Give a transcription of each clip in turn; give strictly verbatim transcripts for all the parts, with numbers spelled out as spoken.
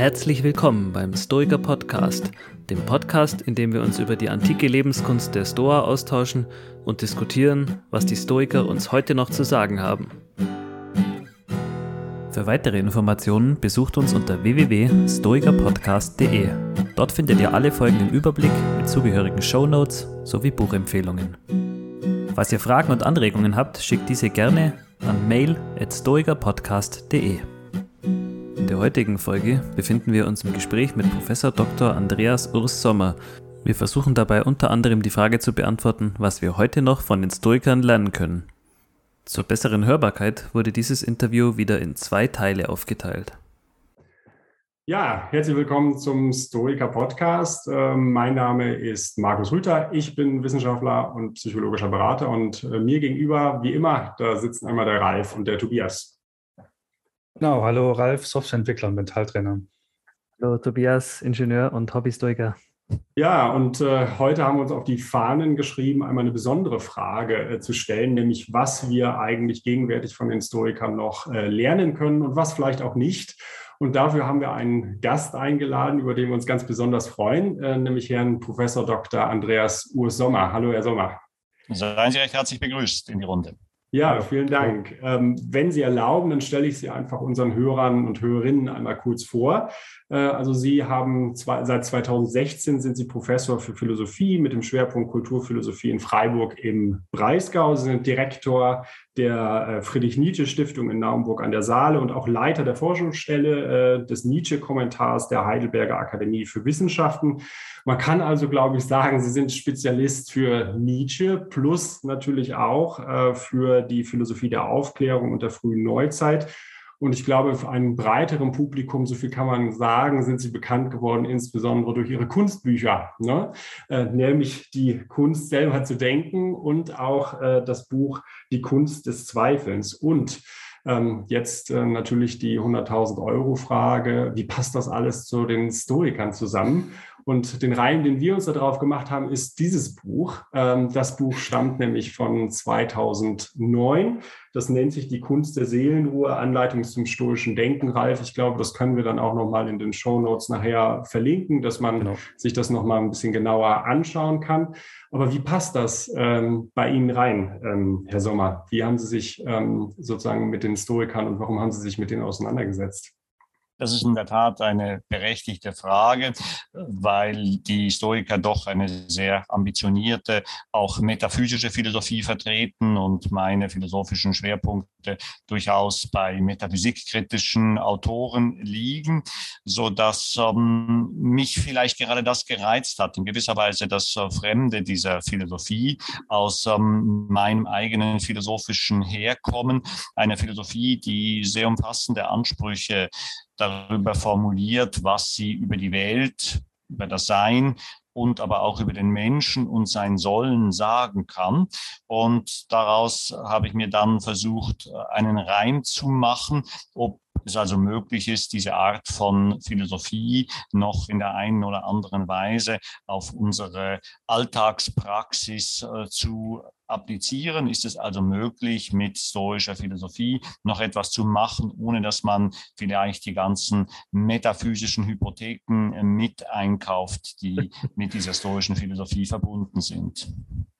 Herzlich willkommen beim Stoiker Podcast, dem Podcast, in dem wir uns über die antike Lebenskunst der Stoa austauschen und diskutieren, was die Stoiker uns heute noch zu sagen haben. Für weitere Informationen besucht uns unter w w w punkt stoikerpodcast punkt d e. Dort findet ihr alle Folgen im Überblick mit zugehörigen Shownotes sowie Buchempfehlungen. Falls ihr Fragen und Anregungen habt, schickt diese gerne an mail at stoikerpodcast punkt d e. In der heutigen Folge befinden wir uns im Gespräch mit Professor Doktor Andreas Urs Sommer. Wir versuchen dabei unter anderem die Frage zu beantworten, was wir heute noch von den Stoikern lernen können. Zur besseren Hörbarkeit wurde dieses Interview wieder in zwei Teile aufgeteilt. Ja, herzlich willkommen zum Stoiker Podcast. Ähm, mein Name ist Markus Rüther. Ich bin Wissenschaftler und psychologischer Berater und äh, mir gegenüber, wie immer, da sitzen einmal der Ralf und der Tobias. Genau, hallo Ralf, Softwareentwickler und Mentaltrainer. Hallo Tobias, Ingenieur und Hobbystoiker. Ja, und äh, heute haben wir uns auf die Fahnen geschrieben, einmal eine besondere Frage äh, zu stellen, nämlich was wir eigentlich gegenwärtig von den Stoikern noch äh, lernen können und was vielleicht auch nicht. Und dafür haben wir einen Gast eingeladen, über den wir uns ganz besonders freuen, äh, nämlich Herrn Professor Doktor Andreas Urs Sommer. Hallo, Herr Sommer. Seien Sie recht herzlich begrüßt in die Runde. Ja, vielen Dank. Ähm, wenn Sie erlauben, dann stelle ich Sie einfach unseren Hörern und Hörerinnen einmal kurz vor. Äh, also Sie haben zwei, seit zweitausendsechzehn sind Sie Professor für Philosophie mit dem Schwerpunkt Kulturphilosophie in Freiburg im Breisgau. Sie sind Direktor der äh, Friedrich-Nietzsche-Stiftung in Naumburg an der Saale und auch Leiter der Forschungsstelle äh, des Nietzsche-Kommentars der Heidelberger Akademie für Wissenschaften. Man kann also, glaube ich, sagen, Sie sind Spezialist für Nietzsche plus natürlich auch äh, für die Philosophie der Aufklärung und der frühen Neuzeit. Und ich glaube, für einen breiteren Publikum, so viel kann man sagen, sind Sie bekannt geworden, insbesondere durch Ihre Kunstbücher, ne? äh, nämlich die Kunst selber zu denken und auch äh, das Buch Die Kunst des Zweifelns. Und ähm, jetzt äh, natürlich die hunderttausend-Euro-Frage, wie passt das alles zu den Stoikern zusammen? Und den Reim, den wir uns da drauf gemacht haben, ist dieses Buch. Ähm, das Buch stammt nämlich von zweitausendneun. Das nennt sich Die Kunst der Seelenruhe, Anleitung zum stoischen Denken. Ralf, ich glaube, das können wir dann auch nochmal in den Shownotes nachher verlinken, dass man genau. sich das nochmal ein bisschen genauer anschauen kann. Aber wie passt das ähm, bei Ihnen rein, ähm, Herr Sommer? Wie haben Sie sich ähm, sozusagen mit den Stoikern und warum haben Sie sich mit denen auseinandergesetzt? Das ist in der Tat eine berechtigte Frage, weil die Stoiker doch eine sehr ambitionierte, auch metaphysische Philosophie vertreten und meine philosophischen Schwerpunkte durchaus bei metaphysikkritischen Autoren liegen, so dass ähm, mich vielleicht gerade das gereizt hat, in gewisser Weise das äh, Fremde dieser Philosophie aus ähm, meinem eigenen philosophischen Herkommen, eine Philosophie, die sehr umfassende Ansprüche darüber formuliert, was sie über die Welt, über das Sein und aber auch über den Menschen und sein Sollen sagen kann. Und daraus habe ich mir dann versucht, einen Reim zu machen, ob es also möglich ist, diese Art von Philosophie noch in der einen oder anderen Weise auf unsere Alltagspraxis äh, zu applizieren. Ist es also möglich, mit stoischer Philosophie noch etwas zu machen, ohne dass man vielleicht die ganzen metaphysischen Hypotheken äh, mit einkauft, die mit dieser stoischen Philosophie verbunden sind?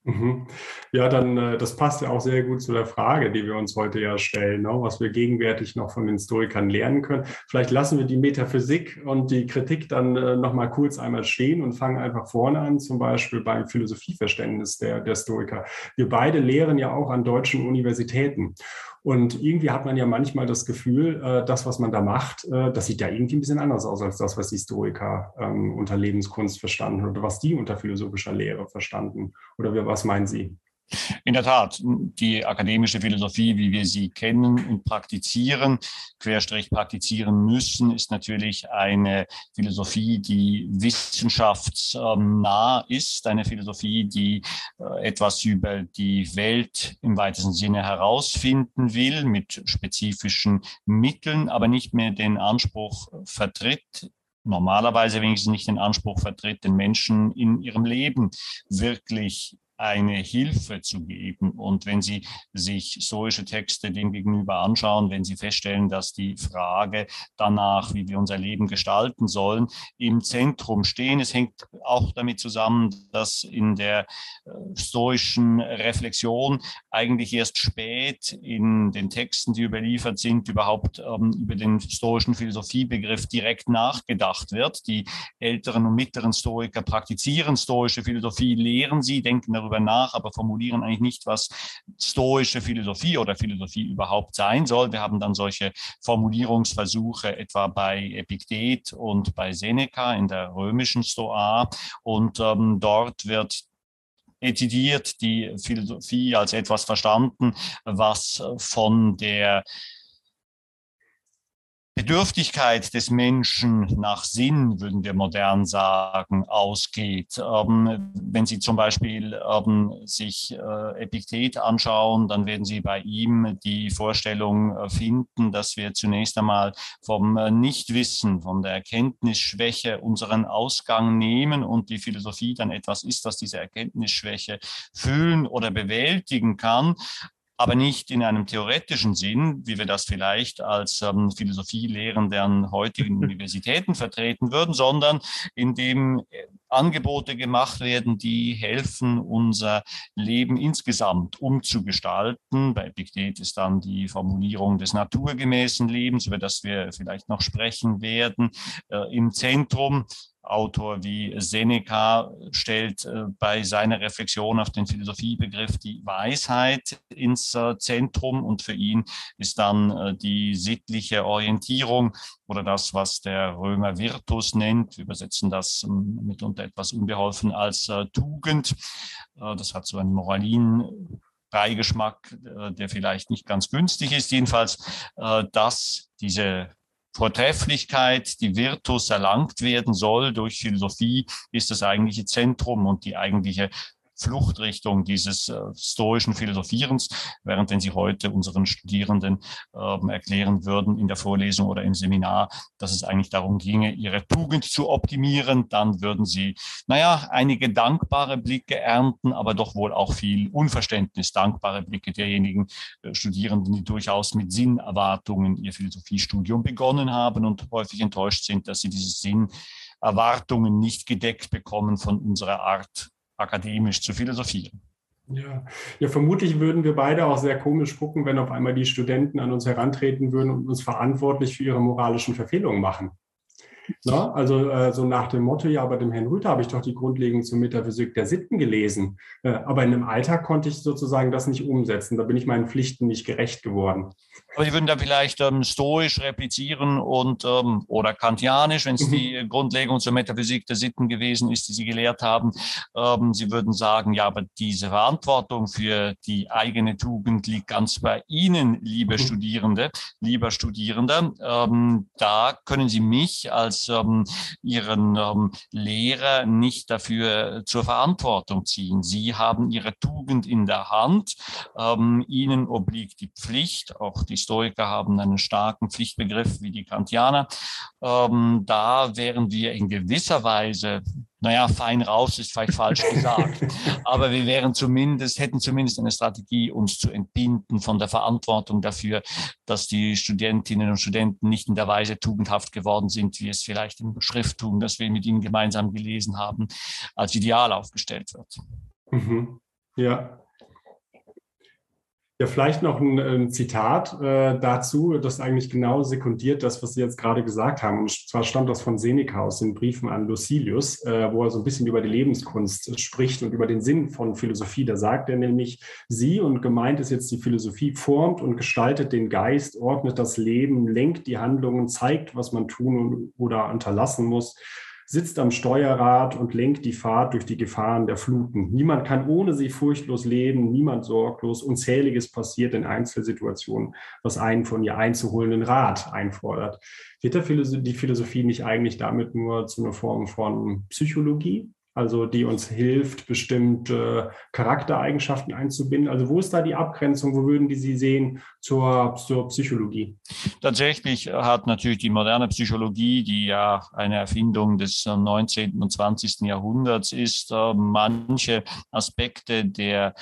Ja, dann, das passt ja auch sehr gut zu der Frage, die wir uns heute ja stellen, ne? Was wir gegenwärtig noch von den Stoikern lernen können. Vielleicht lassen wir die Metaphysik und die Kritik dann noch mal kurz einmal stehen und fangen einfach vorne an, zum Beispiel beim Philosophieverständnis der, der Stoiker. Wir beide lehren ja auch an deutschen Universitäten. Und irgendwie hat man ja manchmal das Gefühl, das, was man da macht, das sieht ja irgendwie ein bisschen anders aus als das, was die Stoiker ähm, unter Lebenskunst verstanden oder was die unter philosophischer Lehre verstanden. Oder was meinen Sie? In der Tat, die akademische Philosophie, wie wir sie kennen und praktizieren, Querstrich praktizieren müssen, ist natürlich eine Philosophie, die wissenschaftsnah ist, eine Philosophie, die etwas über die Welt im weitesten Sinne herausfinden will, mit spezifischen Mitteln, aber nicht mehr den Anspruch vertritt, normalerweise wenigstens nicht den Anspruch vertritt, den Menschen in ihrem Leben wirklich eine Hilfe zu geben. Und wenn Sie sich stoische Texte dem gegenüber anschauen, wenn Sie feststellen, dass die Frage danach, wie wir unser Leben gestalten sollen, im Zentrum stehen. Es hängt auch damit zusammen, dass in der stoischen Reflexion eigentlich erst spät in den Texten, die überliefert sind, überhaupt ähm, über den stoischen Philosophiebegriff direkt nachgedacht wird. Die älteren und mittleren Stoiker praktizieren stoische Philosophie, lehren sie, denken darüber nach, aber formulieren eigentlich nicht, was stoische Philosophie oder Philosophie überhaupt sein soll. Wir haben dann solche Formulierungsversuche etwa bei Epiktet und bei Seneca in der römischen Stoa, und ähm, dort wird dezidiert die Philosophie als etwas verstanden, was von der Bedürftigkeit des Menschen nach Sinn, würden wir modern sagen, ausgeht. Ähm, wenn Sie zum Beispiel ähm, sich äh, Epiktet anschauen, dann werden Sie bei ihm die Vorstellung äh, finden, dass wir zunächst einmal vom äh, Nichtwissen, von der Erkenntnisschwäche unseren Ausgang nehmen und die Philosophie dann etwas ist, das diese Erkenntnisschwäche füllen oder bewältigen kann, aber nicht in einem theoretischen Sinn, wie wir das vielleicht als ähm, Philosophielehrende an heutigen Universitäten vertreten würden, sondern indem Angebote gemacht werden, die helfen, unser Leben insgesamt umzugestalten. Bei Epiktet ist dann die Formulierung des naturgemäßen Lebens, über das wir vielleicht noch sprechen werden, äh, im Zentrum. Autor wie Seneca stellt äh, bei seiner Reflexion auf den Philosophiebegriff die Weisheit ins äh, Zentrum, und für ihn ist dann äh, die sittliche Orientierung oder das, was der Römer Virtus nennt. Wir übersetzen das ähm, mitunter etwas unbeholfen als äh, Tugend. Äh, das hat so einen moralinen Beigeschmack, äh, der vielleicht nicht ganz günstig ist. Jedenfalls, äh, dass diese Vortrefflichkeit, die Virtus erlangt werden soll durch Philosophie, ist das eigentliche Zentrum und die eigentliche Fluchtrichtung dieses äh, stoischen Philosophierens, während wenn Sie heute unseren Studierenden ähm, erklären würden in der Vorlesung oder im Seminar, dass es eigentlich darum ginge, ihre Tugend zu optimieren, dann würden Sie, naja, einige dankbare Blicke ernten, aber doch wohl auch viel Unverständnis, dankbare Blicke derjenigen äh, Studierenden, die durchaus mit Sinnerwartungen ihr Philosophiestudium begonnen haben und häufig enttäuscht sind, dass sie diese Sinnerwartungen nicht gedeckt bekommen von unserer Art, akademisch zu philosophieren. Ja. ja, vermutlich würden wir beide auch sehr komisch gucken, wenn auf einmal die Studenten an uns herantreten würden und uns verantwortlich für ihre moralischen Verfehlungen machen. Na, also äh, so nach dem Motto, ja, bei dem Herrn Rüther habe ich doch die Grundlegung zur Metaphysik der Sitten gelesen. Äh, aber in einem Alltag konnte ich sozusagen das nicht umsetzen. Da bin ich meinen Pflichten nicht gerecht geworden. Aber die würden dann vielleicht ähm, stoisch replizieren und ähm, oder kantianisch, wenn es mhm. die Grundlegung zur Metaphysik der Sitten gewesen ist, die Sie gelehrt haben. Ähm, Sie würden sagen, ja, aber diese Verantwortung für die eigene Tugend liegt ganz bei Ihnen, liebe mhm. Studierende, lieber Studierender. Ähm, da können Sie mich als ähm, Ihren ähm, Lehrer nicht dafür zur Verantwortung ziehen. Sie haben Ihre Tugend in der Hand. Ähm, Ihnen obliegt die Pflicht, auch die Stoiker haben einen starken Pflichtbegriff wie die Kantianer. Ähm, da wären wir in gewisser Weise, naja, fein raus ist vielleicht falsch gesagt, aber wir wären zumindest, hätten zumindest eine Strategie, uns zu entbinden von der Verantwortung dafür, dass die Studentinnen und Studenten nicht in der Weise tugendhaft geworden sind, wie es vielleicht im Schrifttum, das wir mit ihnen gemeinsam gelesen haben, als Ideal aufgestellt wird. Mhm. Ja. Ja, vielleicht noch ein, ein Zitat äh, dazu, das eigentlich genau sekundiert das, was Sie jetzt gerade gesagt haben. Und zwar stammt das von Seneca aus den Briefen an Lucilius, äh, wo er so ein bisschen über die Lebenskunst spricht und über den Sinn von Philosophie. Da sagt er nämlich, sie, und gemeint ist jetzt die Philosophie, formt und gestaltet den Geist, ordnet das Leben, lenkt die Handlungen, zeigt, was man tun oder unterlassen muss, sitzt am Steuerrad und lenkt die Fahrt durch die Gefahren der Fluten. Niemand kann ohne sie furchtlos leben, niemand sorglos. Unzähliges passiert in Einzelsituationen, was einen von ihr einzuholenden Rat einfordert. Wird die Philosophie nicht eigentlich damit nur zu einer Form von Psychologie? also die uns hilft, bestimmte Charaktereigenschaften einzubinden? Also wo ist da die Abgrenzung? Wo würden die Sie sehen zur, zur Psychologie? Tatsächlich hat natürlich die moderne Psychologie, die ja eine Erfindung des neunzehnten und zwanzigsten Jahrhunderts ist, manche Aspekte der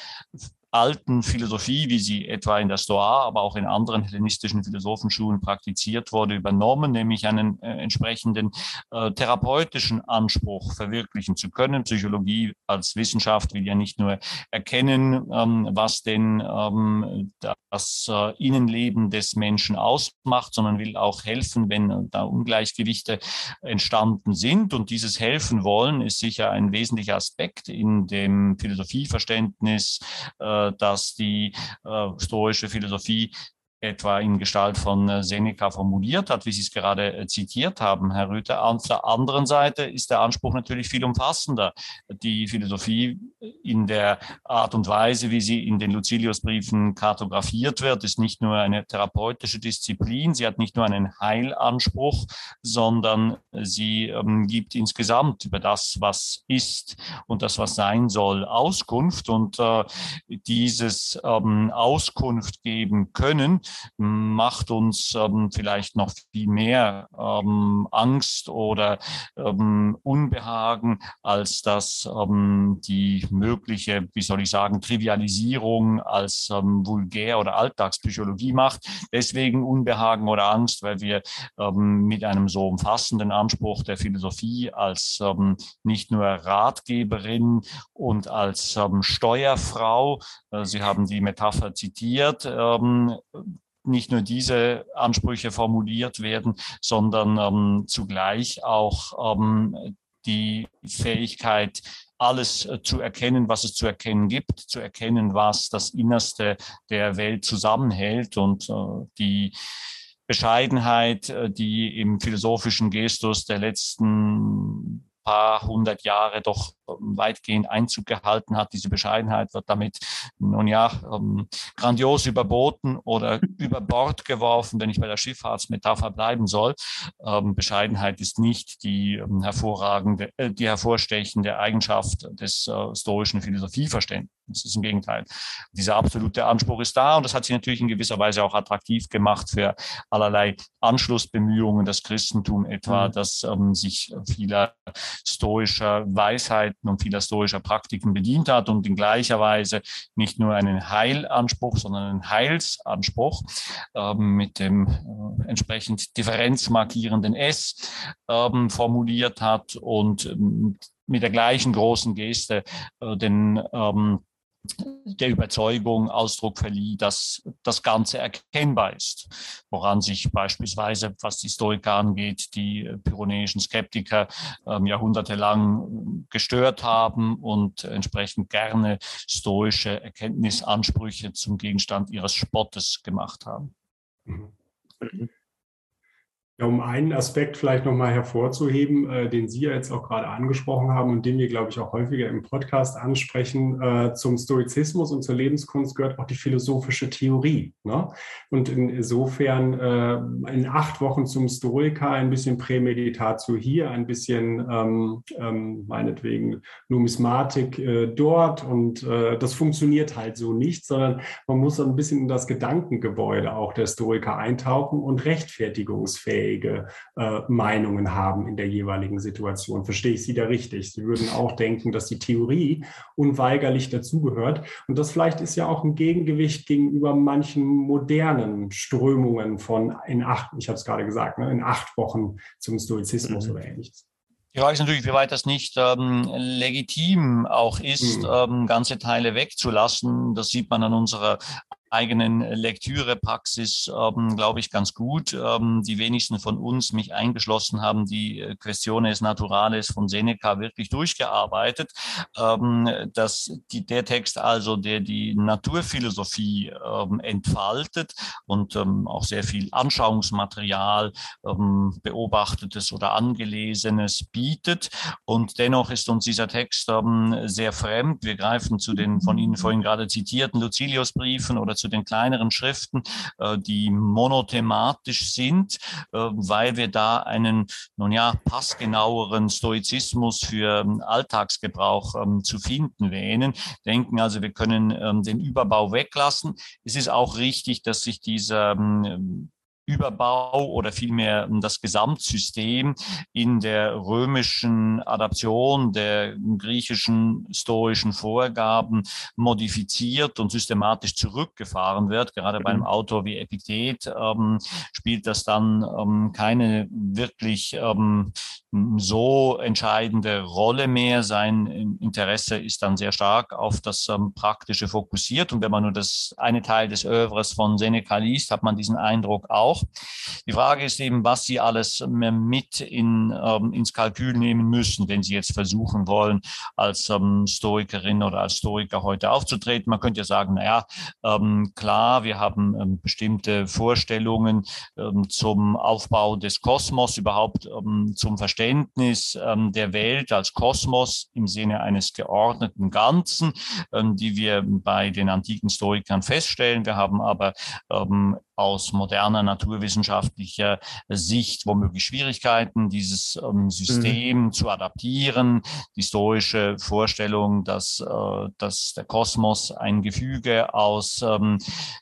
alten Philosophie, wie sie etwa in der Stoa, aber auch in anderen hellenistischen Philosophenschulen praktiziert wurde, übernommen, nämlich einen äh, entsprechenden äh, therapeutischen Anspruch verwirklichen zu können. Psychologie als Wissenschaft will ja nicht nur erkennen, ähm, was denn ähm, das äh, Innenleben des Menschen ausmacht, sondern will auch helfen, wenn äh, da Ungleichgewichte entstanden sind. Und dieses Helfen wollen ist sicher ein wesentlicher Aspekt in dem Philosophieverständnis, äh, dass die äh, stoische Philosophie etwa in Gestalt von äh, Seneca formuliert hat, wie Sie es gerade äh, zitiert haben, Herr Rüther. Auf der anderen Seite ist der Anspruch natürlich viel umfassender. Die Philosophie in der Art und Weise, wie sie in den Lucilius-Briefen kartografiert wird, ist nicht nur eine therapeutische Disziplin, sie hat nicht nur einen Heilanspruch, sondern sie ähm, gibt insgesamt über das, was ist und das, was sein soll, Auskunft. Und äh, dieses ähm, Auskunft geben können, macht uns ähm, vielleicht noch viel mehr ähm, Angst oder ähm, Unbehagen, als dass ähm, die mögliche, wie soll ich sagen, Trivialisierung als ähm, vulgär oder Alltagspsychologie macht. Deswegen Unbehagen oder Angst, weil wir ähm, mit einem so umfassenden Anspruch der Philosophie als ähm, nicht nur Ratgeberin und als ähm, Steuerfrau, äh, Sie haben die Metapher zitiert, ähm, nicht nur diese Ansprüche formuliert werden, sondern ähm, zugleich auch ähm, die Fähigkeit, alles äh, zu erkennen, was es zu erkennen gibt, zu erkennen, was das Innerste der Welt zusammenhält und äh, die Bescheidenheit, äh, die im philosophischen Gestus der letzten paar hundert Jahre doch weitgehend Einzug gehalten hat. Diese Bescheidenheit wird damit, nun ja, ähm, grandios überboten oder über Bord geworfen, wenn ich bei der Schifffahrtsmetapher bleiben soll. Ähm, Bescheidenheit ist nicht die ähm, hervorragende, äh, die hervorstechende Eigenschaft des äh, stoischen Philosophieverständnisses. Das ist im Gegenteil. Dieser absolute Anspruch ist da und das hat sich natürlich in gewisser Weise auch attraktiv gemacht für allerlei Anschlussbemühungen, das Christentum etwa, mhm. das ähm, sich vieler stoischer Weisheiten und vieler stoischer Praktiken bedient hat und in gleicher Weise nicht nur einen Heilanspruch, sondern einen Heilsanspruch ähm, mit dem äh, entsprechend differenzmarkierenden S ähm, formuliert hat und ähm, mit der gleichen großen Geste äh, den ähm, der Überzeugung Ausdruck verlieh, dass das Ganze erkennbar ist, woran sich beispielsweise, was die Stoiker angeht, die pyrenäischen Skeptiker ähm, jahrhundertelang gestört haben und entsprechend gerne stoische Erkenntnisansprüche zum Gegenstand ihres Spottes gemacht haben. Mhm. Ja, um einen Aspekt vielleicht nochmal hervorzuheben, äh, den Sie ja jetzt auch gerade angesprochen haben und den wir, glaube ich, auch häufiger im Podcast ansprechen, äh, zum Stoizismus und zur Lebenskunst gehört auch die philosophische Theorie. Ne? Und insofern äh, in acht Wochen zum Stoiker, ein bisschen Prämeditatio hier, ein bisschen ähm, ähm, meinetwegen Numismatik äh, dort und äh, das funktioniert halt so nicht, sondern man muss ein bisschen in das Gedankengebäude auch der Stoiker eintauchen und rechtfertigungsfähig Äh, Meinungen haben in der jeweiligen Situation. Verstehe ich Sie da richtig? Sie würden auch denken, dass die Theorie unweigerlich dazugehört. Und das vielleicht ist ja auch ein Gegengewicht gegenüber manchen modernen Strömungen von in acht, ich habe es gerade gesagt, ne, in acht Wochen zum Stoizismus mhm. oder Ähnliches. Ich weiß natürlich, wie weit das nicht ähm, legitim auch ist, mhm. ähm, ganze Teile wegzulassen. Das sieht man an unserer eigenen Lektürepraxis, ähm, glaube ich, ganz gut. Ähm, die wenigsten von uns, mich eingeschlossen, haben die Questiones Naturales von Seneca wirklich durchgearbeitet. Ähm, dass die, der Text also, der die Naturphilosophie ähm, entfaltet und ähm, auch sehr viel Anschauungsmaterial, ähm, Beobachtetes oder Angelesenes bietet. Und dennoch ist uns dieser Text ähm, sehr fremd. Wir greifen zu den von Ihnen vorhin gerade zitierten Lucilius-Briefen oder zu den kleineren Schriften, äh, die monothematisch sind, äh, weil wir da einen, nun ja, passgenaueren Stoizismus für ähm, Alltagsgebrauch ähm, zu finden wähnen. Denken also, wir können ähm, den Überbau weglassen. Es ist auch richtig, dass sich dieser ähm, Überbau oder vielmehr das Gesamtsystem in der römischen Adaption der griechischen stoischen Vorgaben modifiziert und systematisch zurückgefahren wird. Gerade bei einem Autor wie Epiktet ähm, spielt das dann ähm, keine wirklich ähm, so entscheidende Rolle mehr. Sein Interesse ist dann sehr stark auf das ähm, Praktische fokussiert. Und wenn man nur das eine Teil des Œuvres von Seneca liest, hat man diesen Eindruck auch. Die Frage ist eben, was Sie alles mit in, ähm, ins Kalkül nehmen müssen, wenn Sie jetzt versuchen wollen, als ähm, Stoikerin oder als Stoiker heute aufzutreten. Man könnte ja sagen, naja, ähm, klar, wir haben ähm, bestimmte Vorstellungen ähm, zum Aufbau des Kosmos, überhaupt ähm, zum Verständnis ähm, der Welt als Kosmos im Sinne eines geordneten Ganzen, ähm, die wir bei den antiken Stoikern feststellen. Wir haben aber ähm, aus moderner naturwissenschaftlicher Sicht womöglich Schwierigkeiten, dieses ähm, System mhm. zu adaptieren. Die stoische Vorstellung, dass, äh, dass der Kosmos ein Gefüge aus ähm,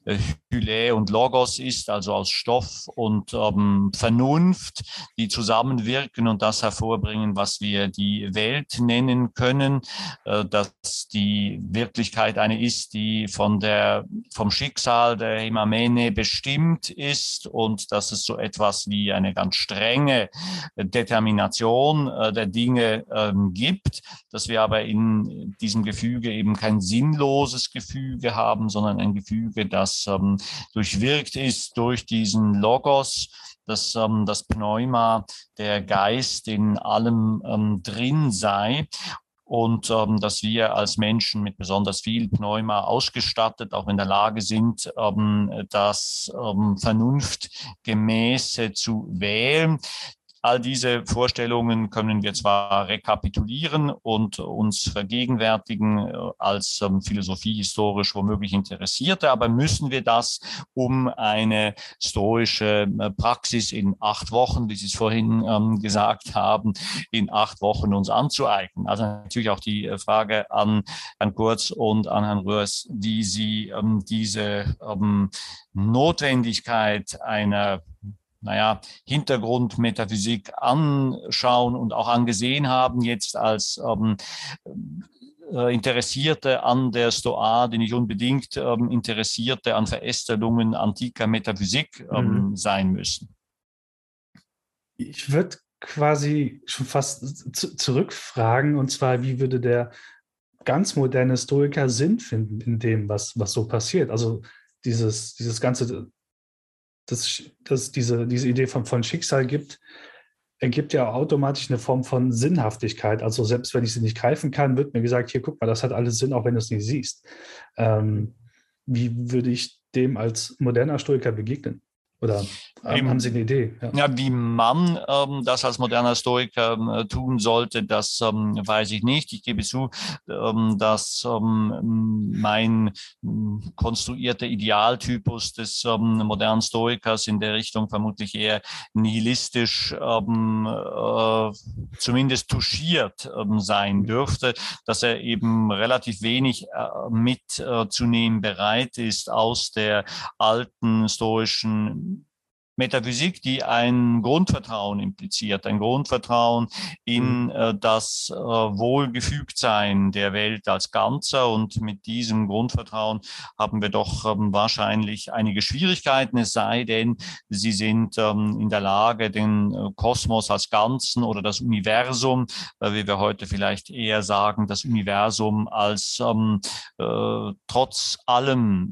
Hylä und Logos ist, also aus Stoff und ähm, Vernunft, die zusammenwirken und das hervorbringen, was wir die Welt nennen können, äh, dass die Wirklichkeit eine ist, die von der, vom Schicksal der Himamene bestimmt ist und dass es so etwas wie eine ganz strenge Determination äh, der Dinge ähm, gibt, dass wir aber in diesem Gefüge eben kein sinnloses Gefüge haben, sondern ein Gefüge, das ähm, durchwirkt ist durch diesen Logos, dass ähm, das Pneuma, der Geist in allem ähm, drin sei. Und ähm, dass wir als Menschen mit besonders viel Pneuma ausgestattet auch in der Lage sind, ähm, das ähm, Vernunftgemäße zu wählen. All diese Vorstellungen können wir zwar rekapitulieren und uns vergegenwärtigen als ähm, philosophiehistorisch womöglich Interessierte, aber müssen wir das, um eine stoische Praxis in acht Wochen, wie Sie es vorhin ähm, gesagt haben, in acht Wochen uns anzueignen? Also natürlich auch die Frage an Herrn Kurz und an Herrn Röhrs, wie Sie ähm, diese ähm, Notwendigkeit einer naja, Hintergrundmetaphysik anschauen und auch angesehen haben, jetzt als ähm, äh, Interessierte an der Stoa, die nicht unbedingt ähm, Interessierte an Verästelungen antiker Metaphysik ähm, mhm. sein müssen. Ich würde quasi schon fast zurückfragen, und zwar, wie würde der ganz moderne Stoiker Sinn finden in dem, was, was so passiert? Also dieses, dieses ganze dass es diese, diese Idee von, von Schicksal gibt, ergibt ja automatisch eine Form von Sinnhaftigkeit. Also selbst wenn ich sie nicht greifen kann, wird mir gesagt, hier, guck mal, das hat alles Sinn, auch wenn du es nicht siehst. Ähm, wie würde ich dem als moderner Stoiker begegnen? Oder ähm, haben Sie eine Idee? Ja, ja wie man ähm, das als moderner Stoiker äh, tun sollte, das ähm, weiß ich nicht. Ich gebe zu, ähm, dass ähm, mein ähm, konstruierter Idealtypus des ähm, modernen Stoikers in der Richtung vermutlich eher nihilistisch, ähm, äh, zumindest touchiert ähm, sein dürfte, dass er eben relativ wenig äh, mitzunehmen äh, bereit ist aus der alten stoischen Metaphysik, die ein Grundvertrauen impliziert, ein Grundvertrauen in äh, das äh, Wohlgefügtsein der Welt als Ganzer. Und mit diesem Grundvertrauen haben wir doch ähm, wahrscheinlich einige Schwierigkeiten, es sei denn, sie sind ähm, in der Lage, den äh, Kosmos als Ganzen oder das Universum, äh, wie wir heute vielleicht eher sagen, das Universum als ähm, äh, trotz allem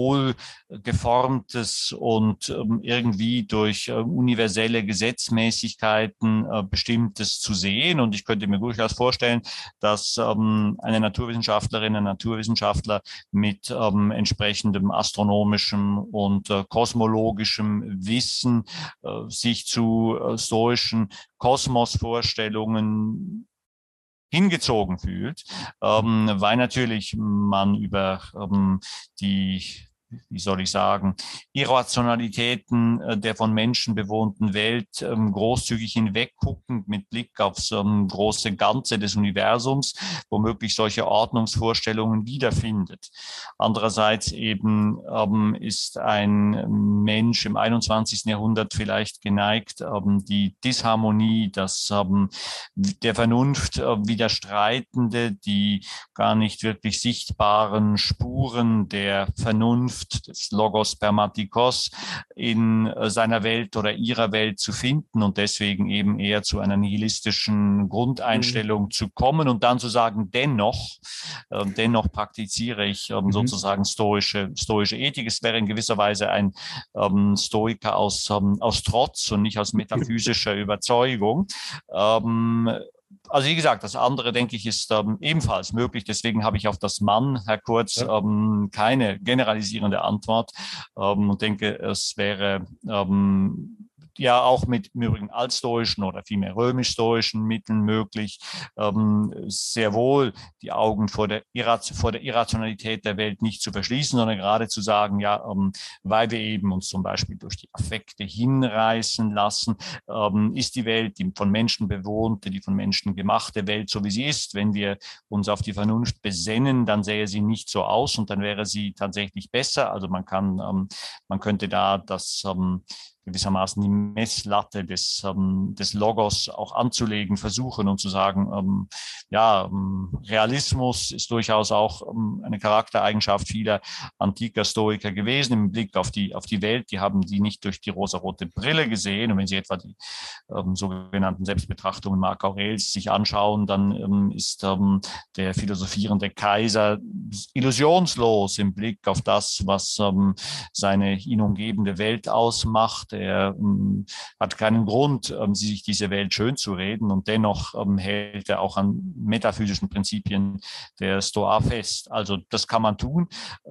wohlgeformtes und ähm, irgendwie durch äh, universelle Gesetzmäßigkeiten äh, Bestimmtes zu sehen. Und ich könnte mir durchaus vorstellen, dass ähm, eine Naturwissenschaftlerin, ein Naturwissenschaftler mit ähm, entsprechendem astronomischem und äh, kosmologischem Wissen äh, sich zu äh, stoischen Kosmosvorstellungen hingezogen fühlt, ähm, weil natürlich man über ähm, die wie soll ich sagen, Irrationalitäten der von Menschen bewohnten Welt großzügig hinwegguckend mit Blick aufs große Ganze des Universums womöglich solche Ordnungsvorstellungen wiederfindet. Andererseits eben ähm, ist ein Mensch im einundzwanzigsten Jahrhundert vielleicht geneigt, ähm, die Disharmonie, das ähm, der Vernunft äh, widerstreitende, die gar nicht wirklich sichtbaren Spuren der Vernunft, des Logos Spermatikos in äh, seiner Welt oder ihrer Welt zu finden und deswegen eben eher zu einer nihilistischen Grundeinstellung mhm. zu kommen und dann zu sagen, dennoch, äh, dennoch praktiziere ich ähm, mhm. sozusagen stoische, stoische Ethik. Es wäre in gewisser Weise ein ähm, Stoiker aus, ähm, aus Trotz und nicht aus metaphysischer Überzeugung. Ähm, Also wie gesagt, das andere, denke ich, ist ähm, ebenfalls möglich. Deswegen habe ich auf das Mann, Herr Kurz, ja. ähm, keine generalisierende Antwort ähm, und denke, es wäre ähm, ja auch mit im Übrigen altstoischen oder vielmehr römisch-stoischen Mitteln möglich, ähm, sehr wohl die Augen vor der, vor der Irrationalität der Welt nicht zu verschließen, sondern gerade zu sagen, ja, ähm, weil wir eben uns zum Beispiel durch die Affekte hinreißen lassen, ähm, ist die Welt, die von Menschen bewohnte, die von Menschen gemachte Welt, so wie sie ist. Wenn wir uns auf die Vernunft besennen, dann sähe sie nicht so aus und dann wäre sie tatsächlich besser. Also man kann, ähm, man könnte da das ähm, gewissermaßen die Messlatte des, ähm, des Logos auch anzulegen, versuchen und zu sagen, ähm, ja, ähm, Realismus ist durchaus auch ähm, eine Charaktereigenschaft vieler antiker Stoiker gewesen im Blick auf die, auf die Welt. Die haben die nicht durch die rosarote Brille gesehen. Und wenn Sie etwa die ähm, sogenannten Selbstbetrachtungen Marc Aurels sich anschauen, dann ähm, ist ähm, der philosophierende Kaiser illusionslos im Blick auf das, was ähm, seine ihn umgebende Welt ausmacht. Er ähm, hat keinen Grund, ähm, sich diese Welt schön zu reden und dennoch ähm, hält er auch an metaphysischen Prinzipien der Stoa fest. Also das kann man tun,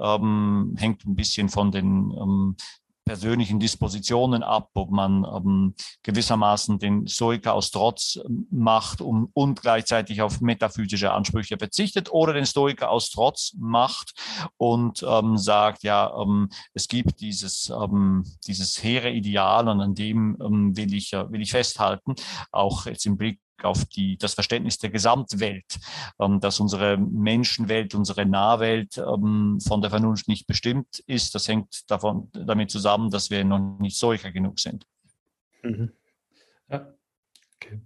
ähm, hängt ein bisschen von den ähm, persönlichen Dispositionen ab, ob man ähm, gewissermaßen den Stoiker aus Trotz macht um, und gleichzeitig auf metaphysische Ansprüche verzichtet oder den Stoiker aus Trotz macht und ähm, sagt, ja, ähm, es gibt dieses, ähm, dieses hehre Ideal und an dem ähm, will ich, äh, will ich festhalten, auch jetzt im Blick auf die, das Verständnis der Gesamtwelt, ähm, dass unsere Menschenwelt, unsere Nahwelt ähm, von der Vernunft nicht bestimmt ist. Das hängt davon, damit zusammen, dass wir noch nicht Stoiker genug sind. Mhm. Ja, okay.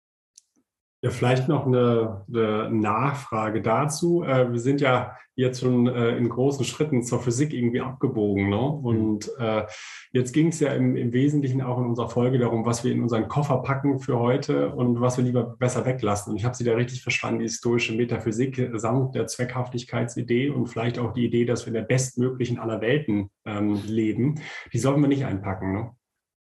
Ja, vielleicht noch eine, eine Nachfrage dazu. Äh, wir sind ja jetzt schon äh, in großen Schritten zur Physik irgendwie abgebogen, ne? Und äh, jetzt ging es ja im, im Wesentlichen auch in unserer Folge darum, was wir in unseren Koffer packen für heute und was wir lieber besser weglassen. Und ich habe Sie da richtig verstanden, die stoische Metaphysik samt der Zweckhaftigkeitsidee und vielleicht auch die Idee, dass wir in der bestmöglichen aller Welten ähm, leben, die sollten wir nicht einpacken, ne?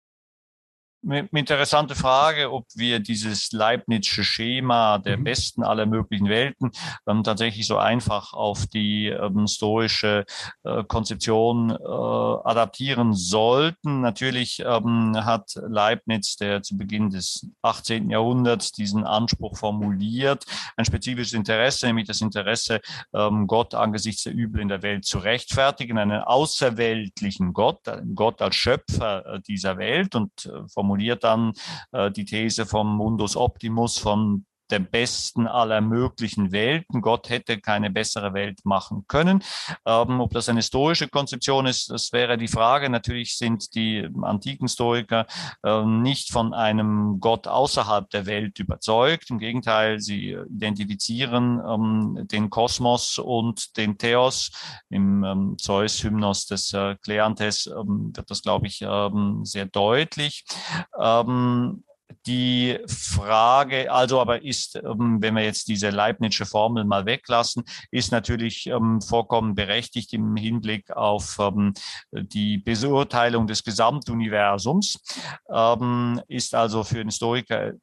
Interessante Frage, ob wir dieses Leibnizsche Schema der mhm. besten aller möglichen Welten ähm, tatsächlich so einfach auf die ähm, stoische äh, Konzeption äh, adaptieren sollten. Natürlich ähm, hat Leibniz, der zu Beginn des achtzehnten Jahrhunderts diesen Anspruch formuliert, ein spezifisches Interesse, nämlich das Interesse, ähm, Gott angesichts der Übel in der Welt zu rechtfertigen, einen außerweltlichen Gott, einen Gott als Schöpfer äh, dieser Welt und äh, formuliert dann äh, die These vom Mundus Optimus, von der besten aller möglichen Welten. Gott hätte keine bessere Welt machen können. Ähm, ob das eine stoische Konzeption ist, das wäre die Frage. Natürlich sind die antiken Stoiker äh, nicht von einem Gott außerhalb der Welt überzeugt. Im Gegenteil, sie identifizieren ähm, den Kosmos und den Theos. Im ähm, Zeus-Hymnos des äh, Kleanthes ähm, wird das, glaube ich, ähm, sehr deutlich. Ähm, Die Frage, also aber ist, wenn wir jetzt diese Leibnizsche Formel mal weglassen, ist natürlich ähm, vollkommen berechtigt im Hinblick auf ähm, die Beurteilung des Gesamtuniversums, ähm, ist also für den Stoiker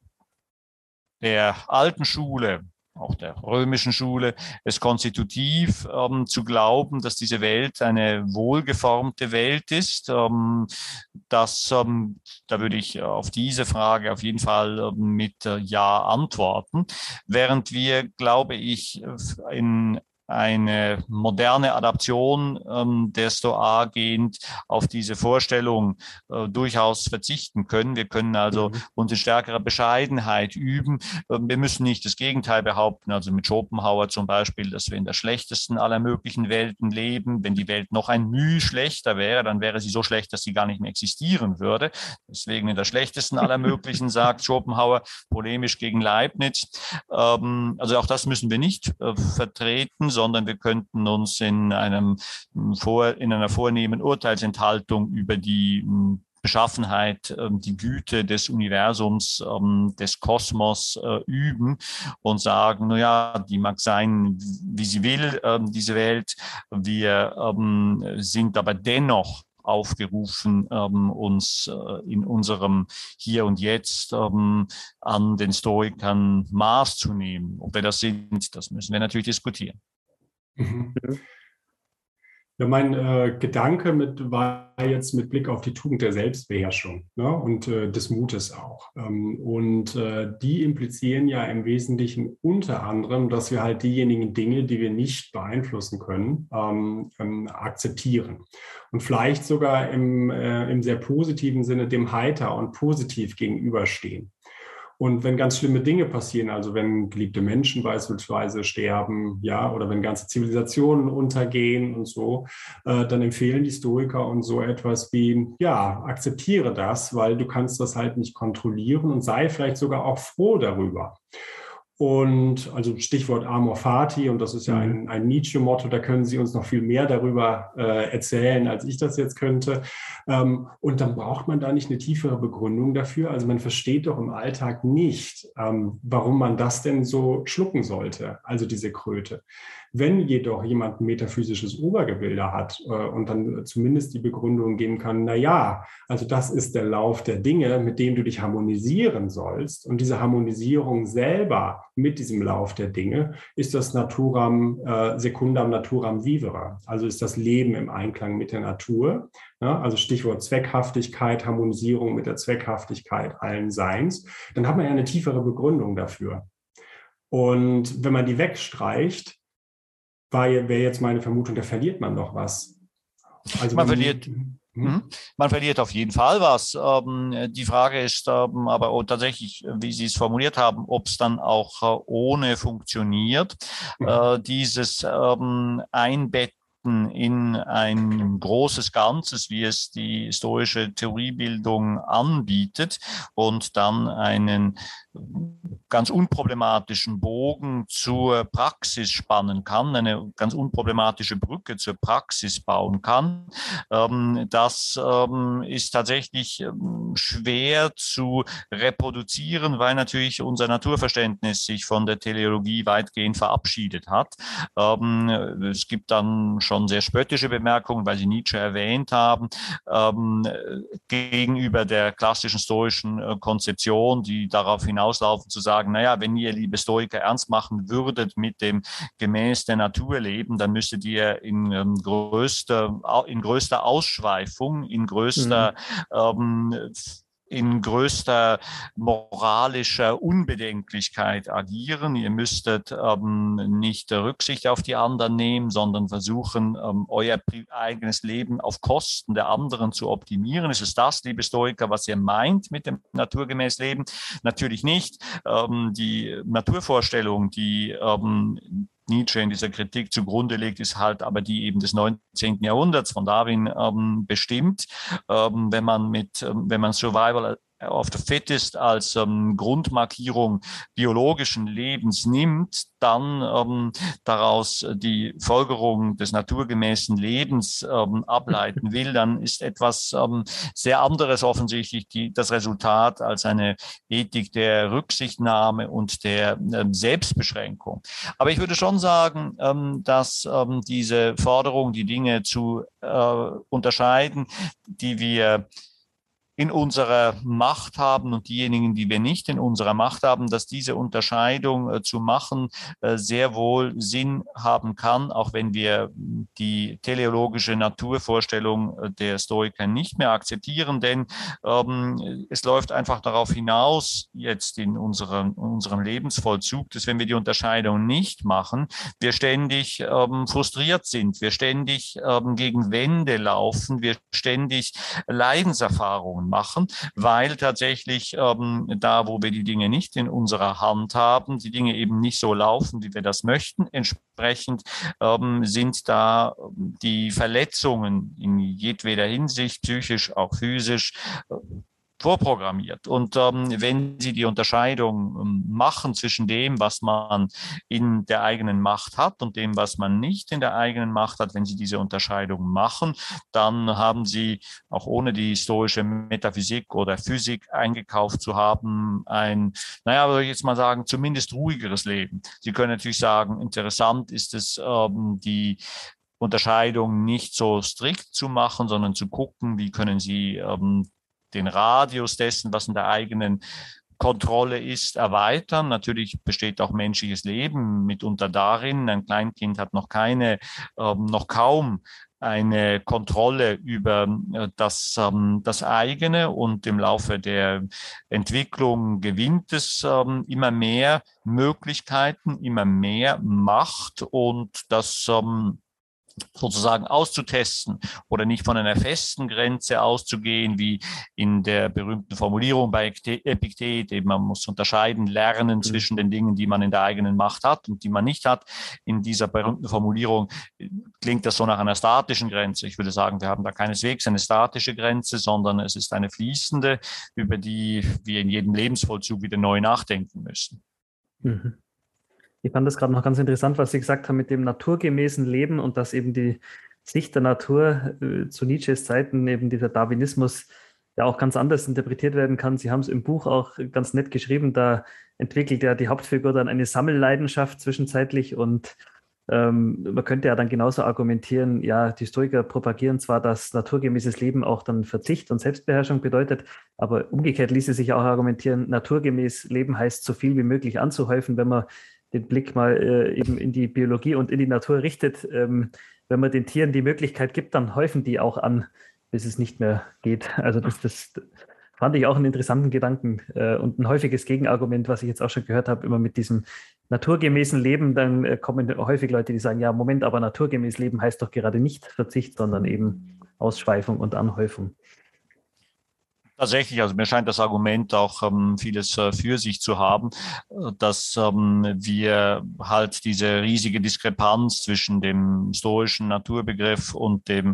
der alten Schule, auch der römischen Schule, es konstitutiv ähm, zu glauben, dass diese Welt eine wohlgeformte Welt ist. Ähm, das, ähm, da würde ich auf diese Frage auf jeden Fall ähm, mit äh, Ja antworten. Während wir, glaube ich, in eine moderne Adaption ähm, der Stoa gehend auf diese Vorstellung äh, durchaus verzichten können. Wir können also mhm. uns in stärkerer Bescheidenheit üben. Ähm, wir müssen nicht das Gegenteil behaupten, also mit Schopenhauer zum Beispiel, dass wir in der schlechtesten aller möglichen Welten leben. Wenn die Welt noch ein Müh schlechter wäre, dann wäre sie so schlecht, dass sie gar nicht mehr existieren würde. Deswegen in der schlechtesten aller möglichen, sagt Schopenhauer, polemisch gegen Leibniz. Ähm, also auch das müssen wir nicht äh, vertreten, sondern wir könnten uns in einem vor, in einer vornehmen Urteilsenthaltung über die m, Beschaffenheit, ähm, die Güte des Universums, ähm, des Kosmos äh, üben und sagen, na ja, die mag sein, wie sie will, ähm, diese Welt. Wir ähm, sind aber dennoch aufgerufen, ähm, uns äh, in unserem Hier und Jetzt ähm, an den Stoikern Maß zu nehmen. Ob wir das sind, das müssen wir natürlich diskutieren. Mhm. Ja, mein äh, Gedanke mit, war jetzt mit Blick auf die Tugend der Selbstbeherrschung, ne, und äh, des Mutes auch. Ähm, und äh, die implizieren ja im Wesentlichen unter anderem, dass wir halt diejenigen Dinge, die wir nicht beeinflussen können, ähm, ähm, akzeptieren. Und vielleicht sogar im, äh, im sehr positiven Sinne dem heiter und positiv gegenüberstehen. Und wenn ganz schlimme Dinge passieren, also wenn geliebte Menschen beispielsweise sterben, ja, oder wenn ganze Zivilisationen untergehen und so, äh, dann empfehlen die Stoiker uns so etwas wie, ja, akzeptiere das, weil du kannst das halt nicht kontrollieren und sei vielleicht sogar auch froh darüber. Und also Stichwort Amor Fati, und das ist ja ein, ein Nietzsche-Motto, da können Sie uns noch viel mehr darüber äh, erzählen, als ich das jetzt könnte. Ähm, und dann braucht man da nicht eine tiefere Begründung dafür. Also man versteht doch im Alltag nicht, ähm, warum man das denn so schlucken sollte, also diese Kröte. Wenn jedoch jemand ein metaphysisches Obergebilde hat äh, und dann zumindest die Begründung geben kann, na ja, also das ist der Lauf der Dinge, mit dem du dich harmonisieren sollst, und diese Harmonisierung selber mit diesem Lauf der Dinge ist das Naturam, äh, Secundam Naturam Vivere, also ist das Leben im Einklang mit der Natur, ja, also Stichwort Zweckhaftigkeit, Harmonisierung mit der Zweckhaftigkeit allen Seins, dann hat man ja eine tiefere Begründung dafür. Und wenn man die wegstreicht, wäre jetzt meine Vermutung, da verliert man doch was. Also man verliert, hm? man verliert auf jeden Fall was. Ähm, die Frage ist ähm, aber auch tatsächlich, wie Sie es formuliert haben, ob es dann auch äh, ohne funktioniert. Mhm. Äh, dieses ähm, Einbetten in ein großes Ganzes, wie es die stoische Theoriebildung anbietet, und dann einen ganz unproblematischen Bogen zur Praxis spannen kann, eine ganz unproblematische Brücke zur Praxis bauen kann. Das ist tatsächlich schwer zu reproduzieren, weil natürlich unser Naturverständnis sich von der Teleologie weitgehend verabschiedet hat. Es gibt dann schon sehr spöttische Bemerkungen, weil Sie Nietzsche erwähnt haben, gegenüber der klassischen stoischen Konzeption, die darauf hinauslaufen, zu sagen, naja, wenn ihr, liebe Stoiker, ernst machen würdet mit dem gemäß der Natur leben, dann müsstet ihr in, ähm, größter, in größter Ausschweifung, in größter mhm. ähm, in größter moralischer Unbedenklichkeit agieren. Ihr müsstet ähm, nicht Rücksicht auf die anderen nehmen, sondern versuchen, ähm, euer eigenes Leben auf Kosten der anderen zu optimieren. Ist es das, liebe Stoiker, was ihr meint mit dem naturgemäß Leben? Natürlich nicht. Ähm, die Naturvorstellung, die ähm, Nietzsche in dieser Kritik zugrunde legt, ist halt aber die eben des neunzehnten Jahrhunderts von Darwin ähm, bestimmt. Ähm, wenn man mit, ähm, wenn man Survival of the Fittest als ähm, Grundmarkierung biologischen Lebens nimmt, dann ähm, daraus die Folgerung des naturgemäßen Lebens ähm, ableiten will, dann ist etwas ähm, sehr anderes offensichtlich die, das Resultat als eine Ethik der Rücksichtnahme und der ähm, Selbstbeschränkung. Aber ich würde schon sagen, ähm, dass ähm, diese Forderung, die Dinge zu äh, unterscheiden, die wir in unserer Macht haben und diejenigen, die wir nicht in unserer Macht haben, dass diese Unterscheidung äh, zu machen äh, sehr wohl Sinn haben kann, auch wenn wir die teleologische Naturvorstellung äh, der Stoiker nicht mehr akzeptieren, denn ähm, es läuft einfach darauf hinaus, jetzt in unserem, in unserem Lebensvollzug, dass wenn wir die Unterscheidung nicht machen, wir ständig ähm, frustriert sind, wir ständig ähm, gegen Wände laufen, wir ständig Leidenserfahrungen machen, weil tatsächlich ähm, da, wo wir die Dinge nicht in unserer Hand haben, die Dinge eben nicht so laufen, wie wir das möchten. Entsprechend ähm, sind da die Verletzungen in jedweder Hinsicht, psychisch, auch physisch, äh, vorprogrammiert. Und ähm, wenn Sie die Unterscheidung ähm, machen zwischen dem, was man in der eigenen Macht hat und dem, was man nicht in der eigenen Macht hat, wenn Sie diese Unterscheidung machen, dann haben Sie, auch ohne die stoische Metaphysik oder Physik eingekauft zu haben, ein, naja, würde ich jetzt mal sagen, zumindest ruhigeres Leben. Sie können natürlich sagen, interessant ist es, ähm, die Unterscheidung nicht so strikt zu machen, sondern zu gucken, wie können Sie ähm, den Radius dessen, was in der eigenen Kontrolle ist, erweitern. Natürlich besteht auch menschliches Leben mitunter darin. Ein Kleinkind hat noch keine, ähm, noch kaum eine Kontrolle über äh, das, ähm, das eigene, und im Laufe der Entwicklung gewinnt es ähm, immer mehr Möglichkeiten, immer mehr Macht, und das ähm, sozusagen auszutesten oder nicht von einer festen Grenze auszugehen, wie in der berühmten Formulierung bei Epiktet, eben man muss unterscheiden lernen zwischen den Dingen, die man in der eigenen Macht hat und die man nicht hat. In dieser berühmten Formulierung klingt das so nach einer statischen Grenze. Ich würde sagen, wir haben da keineswegs eine statische Grenze, sondern es ist eine fließende, über die wir in jedem Lebensvollzug wieder neu nachdenken müssen. Mhm. Ich fand das gerade noch ganz interessant, was Sie gesagt haben mit dem naturgemäßen Leben und dass eben die Sicht der Natur äh, zu Nietzsches Zeiten, eben dieser Darwinismus, ja auch ganz anders interpretiert werden kann. Sie haben es im Buch auch ganz nett geschrieben, da entwickelt ja die Hauptfigur dann eine Sammelleidenschaft zwischenzeitlich, und ähm, man könnte ja dann genauso argumentieren, ja, die Stoiker propagieren zwar, dass naturgemäßes Leben auch dann Verzicht und Selbstbeherrschung bedeutet, aber umgekehrt ließe sich auch argumentieren, naturgemäß Leben heißt, so viel wie möglich anzuhäufen, wenn man den Blick mal äh, eben in die Biologie und in die Natur richtet. Ähm, wenn man den Tieren die Möglichkeit gibt, dann häufen die auch an, bis es nicht mehr geht. Also das, das fand ich auch einen interessanten Gedanken äh, und ein häufiges Gegenargument, was ich jetzt auch schon gehört habe, immer mit diesem naturgemäßen Leben. Dann äh, kommen häufig Leute, die sagen, ja, Moment, aber naturgemäß Leben heißt doch gerade nicht Verzicht, sondern eben Ausschweifung und Anhäufung. Tatsächlich, also mir scheint das Argument auch ähm, vieles äh, für sich zu haben, äh, dass ähm, wir halt diese riesige Diskrepanz zwischen dem stoischen Naturbegriff und dem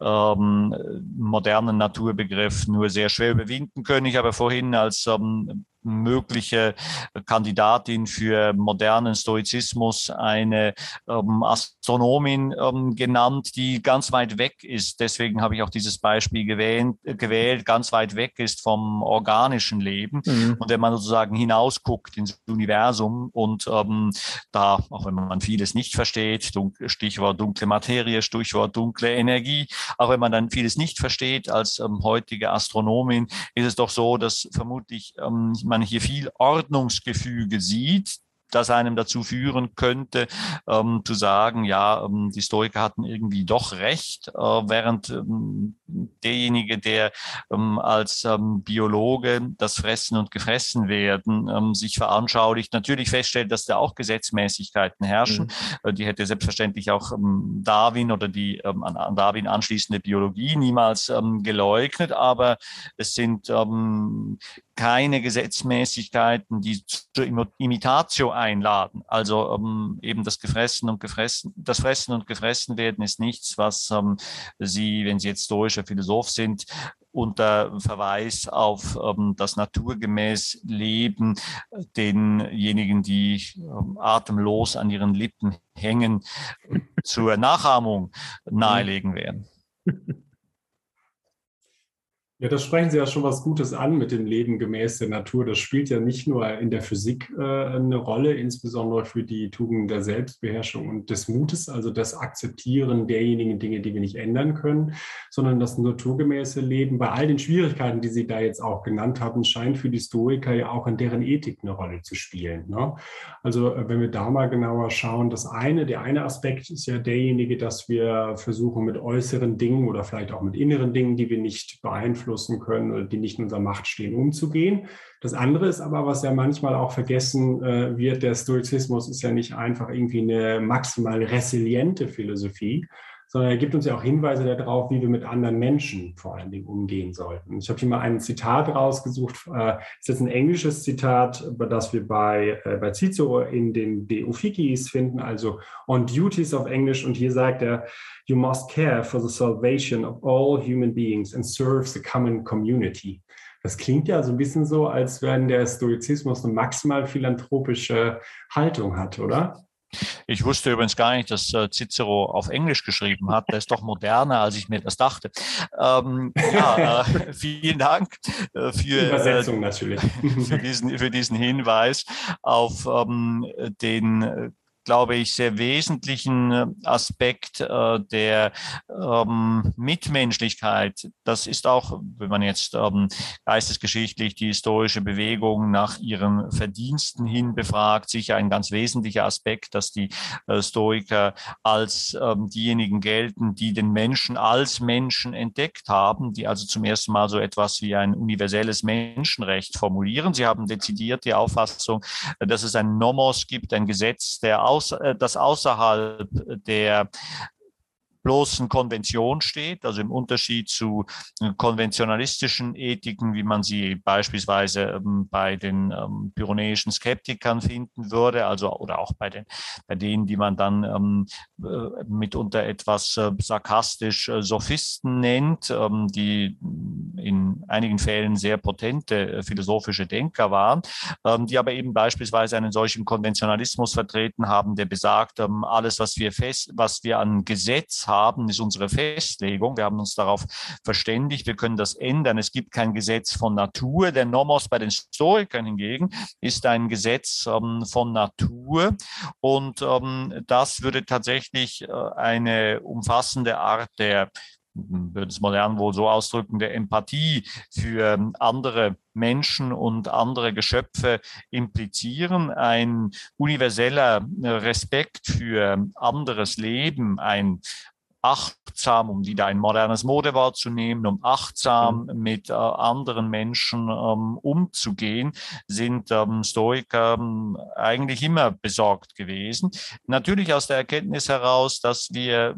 ähm, modernen Naturbegriff nur sehr schwer überwinden können. Ich habe vorhin als ähm, mögliche Kandidatin für modernen Stoizismus eine ähm, Astronomin ähm, genannt, die ganz weit weg ist. Deswegen habe ich auch dieses Beispiel gewählt, gewählt, ganz weit weg ist vom organischen Leben. Mhm. Und wenn man sozusagen hinausguckt ins Universum und ähm, da, auch wenn man vieles nicht versteht, dunkel, Stichwort dunkle Materie, Stichwort dunkle Energie, auch wenn man dann vieles nicht versteht als ähm, heutige Astronomin, ist es doch so, dass vermutlich ähm, man hier viel Ordnungsgefüge sieht, das einem dazu führen könnte, ähm, zu sagen, ja, ähm, die Stoiker hatten irgendwie doch recht, äh, während ähm, derjenige, der ähm, als ähm, Biologe das Fressen und Gefressenwerden ähm, sich veranschaulicht, natürlich feststellt, dass da auch Gesetzmäßigkeiten herrschen. Mhm. Äh, die hätte selbstverständlich auch ähm, Darwin oder die ähm, an, an Darwin anschließende Biologie niemals ähm, geleugnet, aber es sind ähm, keine Gesetzmäßigkeiten, die zur Imitatio einladen. Also ähm, eben das Gefressen und Gefressen, das Fressen und Gefressen werden ist nichts, was ähm, Sie, wenn Sie jetzt stoischer Philosoph sind, unter Verweis auf ähm, das naturgemäß Leben denjenigen, die ähm, atemlos an ihren Lippen hängen, zur Nachahmung nahelegen werden. Ja, das sprechen Sie ja schon was Gutes an mit dem Leben gemäß der Natur. Das spielt ja nicht nur in der Physik äh, eine Rolle, insbesondere für die Tugend der Selbstbeherrschung und des Mutes, also das Akzeptieren derjenigen Dinge, die wir nicht ändern können, sondern das naturgemäße Leben bei all den Schwierigkeiten, die Sie da jetzt auch genannt haben, scheint für die Stoiker ja auch in deren Ethik eine Rolle zu spielen. Ne? Also wenn wir da mal genauer schauen, das eine, der eine Aspekt ist ja derjenige, dass wir versuchen mit äußeren Dingen oder vielleicht auch mit inneren Dingen, die wir nicht beeinflussen können oder die nicht in unserer Macht stehen, umzugehen. Das andere ist aber, was ja manchmal auch vergessen äh, wird, der Stoizismus ist ja nicht einfach irgendwie eine maximal resiliente Philosophie, sondern er gibt uns ja auch Hinweise darauf, wie wir mit anderen Menschen vor allen Dingen umgehen sollten. Ich habe hier mal ein Zitat rausgesucht, äh, das ist jetzt ein englisches Zitat, das wir bei, äh, bei Cicero in den De Officiis finden, also on duties auf Englisch, und hier sagt er, "You must care for the salvation of all human beings and serve the common community." Das klingt ja so ein bisschen so, als wenn der Stoizismus eine maximal philanthropische Haltung hat, oder? Ich wusste übrigens gar nicht, dass äh, Cicero auf Englisch geschrieben hat. Der ist doch moderner, als ich mir das dachte. Ähm, ja, äh, vielen Dank äh, für, Übersetzung natürlich. für, diesen, für diesen Hinweis auf ähm, den äh, glaube ich, sehr wesentlichen Aspekt äh, der ähm, Mitmenschlichkeit. Das ist auch, wenn man jetzt ähm, geistesgeschichtlich die historische Bewegung nach ihren Verdiensten hin befragt, sicher ein ganz wesentlicher Aspekt, dass die äh, Stoiker als ähm, diejenigen gelten, die den Menschen als Menschen entdeckt haben, die also zum ersten Mal so etwas wie ein universelles Menschenrecht formulieren. Sie haben dezidiert die Auffassung, dass es ein Nomos gibt, ein Gesetz, der Aus, das außerhalb der bloßen Konvention steht, also im Unterschied zu konventionalistischen Ethiken, wie man sie beispielsweise ähm, bei den ähm, pyrenäischen Skeptikern finden würde, also oder auch bei den bei denen, die man dann ähm, äh, mitunter etwas äh, sarkastisch äh, Sophisten nennt, ähm, die in einigen Fällen sehr potente äh, philosophische Denker waren, ähm, die aber eben beispielsweise einen solchen Konventionalismus vertreten haben, der besagt, ähm, alles, was wir fest, was wir an Gesetz haben, ist unsere Festlegung. Wir haben uns darauf verständigt, wir können das ändern. Es gibt kein Gesetz von Natur. Der Nomos bei den Stoikern hingegen ist ein Gesetz ähm, von Natur, und ähm, das würde tatsächlich äh, eine umfassende Art der, würde es modern wohl so ausdrücken, der Empathie für andere Menschen und andere Geschöpfe implizieren. Ein universeller Respekt für anderes Leben, ein achtsam, um wieder ein modernes Modewort zu nehmen, um achtsam mit äh, anderen Menschen ähm, umzugehen, sind ähm, Stoiker ähm, eigentlich immer besorgt gewesen. Natürlich aus der Erkenntnis heraus, dass wir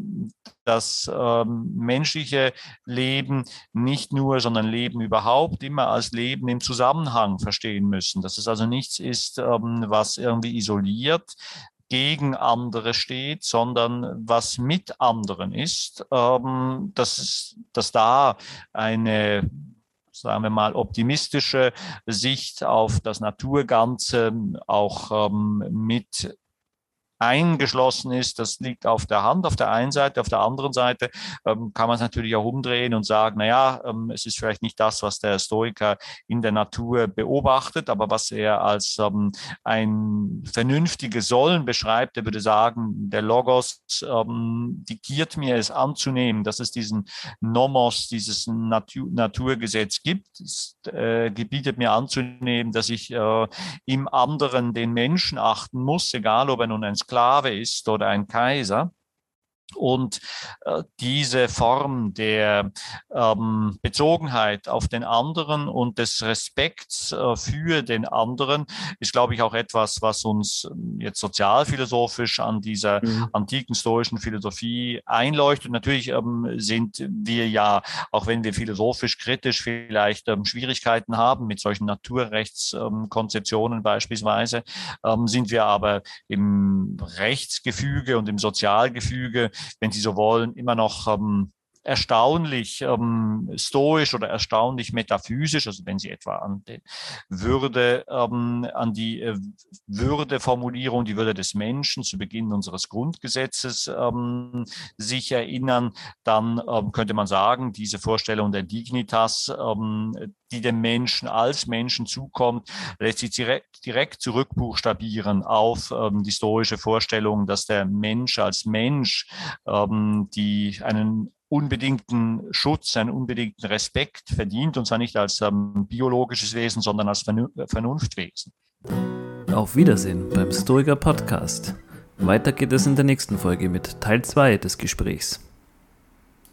das ähm, menschliche Leben nicht nur, sondern Leben überhaupt immer als Leben im Zusammenhang verstehen müssen. Dass es also nichts ist, ähm, was irgendwie isoliert gegen andere steht, sondern was mit anderen ist, ähm, dass, es, dass da eine, sagen wir mal, optimistische Sicht auf das Naturganze auch ähm, mit eingeschlossen ist, das liegt auf der Hand, auf der einen Seite. Auf der anderen Seite ähm, kann man es natürlich auch umdrehen und sagen, naja, ähm, es ist vielleicht nicht das, was der Stoiker in der Natur beobachtet, aber was er als ähm, ein vernünftiges Sollen beschreibt. Er würde sagen, der Logos ähm, diktiert mir es anzunehmen, dass es diesen Nomos, dieses Natur Naturgesetz gibt. Es äh, gebietet mir anzunehmen, dass ich äh, im anderen den Menschen achten muss, egal ob er nun ein Sklave ist oder ein Kaiser. Und äh, diese Form der ähm, Bezogenheit auf den anderen und des Respekts äh, für den anderen ist, glaube ich, auch etwas, was uns jetzt sozialphilosophisch an dieser mhm. antiken stoischen Philosophie einleuchtet. Natürlich ähm, sind wir ja, auch wenn wir philosophisch kritisch vielleicht ähm, Schwierigkeiten haben mit solchen Naturrechtskonzeptionen ähm, beispielsweise, ähm, sind wir aber im Rechtsgefüge und im Sozialgefüge, wenn Sie so wollen, immer noch ähm, erstaunlich ähm, stoisch oder erstaunlich metaphysisch, also wenn Sie etwa an die Würde, ähm, an die äh, Würdeformulierung, die Würde des Menschen zu Beginn unseres Grundgesetzes ähm, sich erinnern, dann ähm, könnte man sagen, diese Vorstellung der Dignitas, ähm, die dem Menschen als Menschen zukommt, lässt sich direkt, direkt zurückbuchstabieren auf ähm, die stoische Vorstellung, dass der Mensch als Mensch ähm, die einen unbedingten Schutz, einen unbedingten Respekt verdient, und zwar nicht als ähm, biologisches Wesen, sondern als Vernunftwesen. Auf Wiedersehen beim Stoiker Podcast. Weiter geht es in der nächsten Folge mit Teil zwei des Gesprächs.